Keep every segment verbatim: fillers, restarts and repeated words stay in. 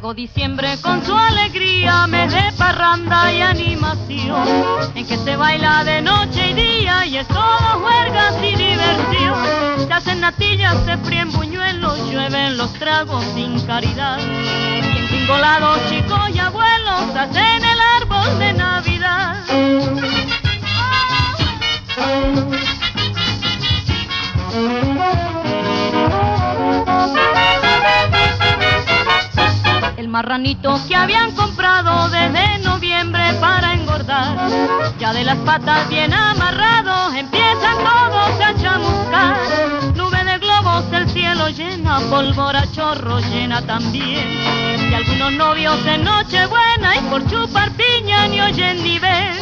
Llegó diciembre con su alegría, mes de parranda y animación, en que se baila de noche y día y es todo juergas y diversión. Se hacen natillas, se fríen buñuelos, llueven los tragos sin caridad, y en Cingolado chicos y abuelos hacen el árbol de Navidad. El marranito que habían comprado desde noviembre para engordar, ya de las patas bien amarrados empiezan todos a chamuscar. Nube de globos el cielo llena, pólvora chorro llena también, y algunos novios en Nochebuena y por chupar piña ni oyen ni ven.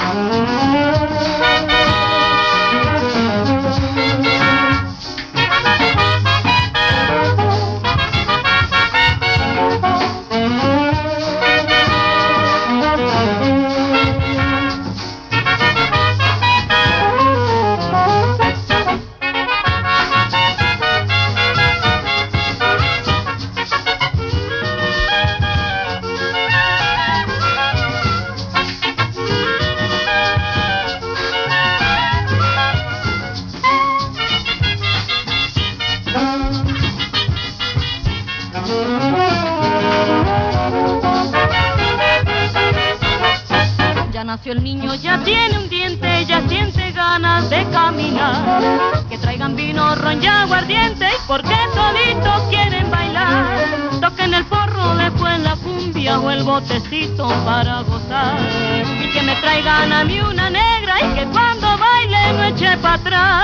Ya nació el niño, ya tiene un diente, ya siente ganas de caminar. Que traigan vino, ron y aguardiente, y porque toditos quieren bailar. Toquen el porro, después la cumbia o el botecito para gozar. Y que me traigan a mí una negra y que cuando baile no eche para atrás.